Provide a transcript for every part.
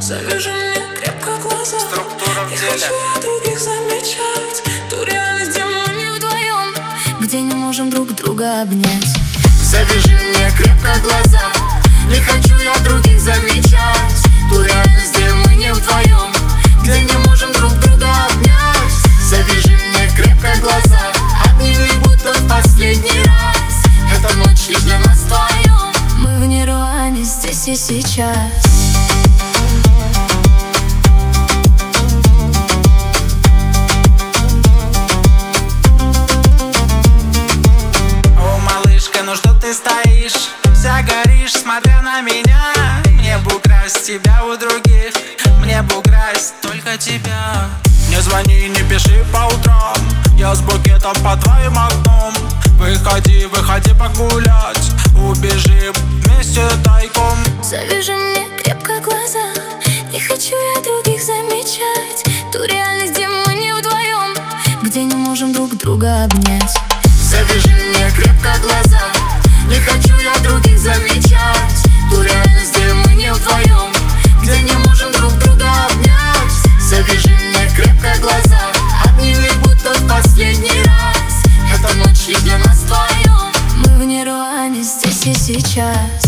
Завяжи мне крепко глаза. Структура в Не деле. хочу я других замечать. Ту реальность, где мы не вдвоем, где не можем друг друга обнять. Завяжи мне крепко глаза. Не хочу я других замечать. Ту реальность, где мы не вдвоем, где не можем друг друга обнять. Завяжи мне крепко глаза. Обними, будто в последний раз. Эта ночь лишь для нас вдвоем. Мы в нирване здесь и сейчас. О, малышка, ну что ты стоишь? Вся горишь, смотря на меня. Мне бы украсть тебя у других, мне бы украсть только тебя. Не звони, не пиши по утрам, я с букетом по твоим окном. Выходи, выходи погулять, убежим вместе тайком. Завяжи мне крепко глаза. Не хочу я других замечать. Ту реальность, где мы не вдвоем, где не можем друг друга обнять. Завяжи мне крепко глаза. Не хочу я других замечать. Ту реальность, где мы не вдвоем, где не можем друг друга обнять. Завяжи мне крепко глаза. Обними, будто в последний раз. Эта ночь лишь для нас вдвоем. Мы в нирване здесь и сейчас.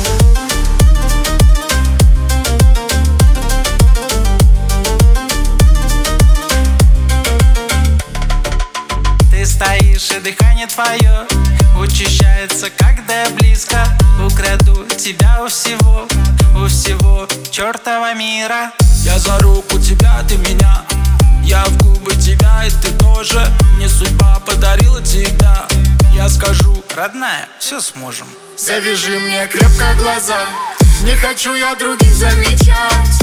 Ты стоишь, и дыхание твое учащается, когда я близко. Украду тебя у всего чертова мира. Я за руку тебя, ты меня, я в губы тебя, и ты тоже. Мне судьба подарила тебя. Я скажу, родная, все сможем. Завяжи мне крепко глаза. Не хочу я других замечать.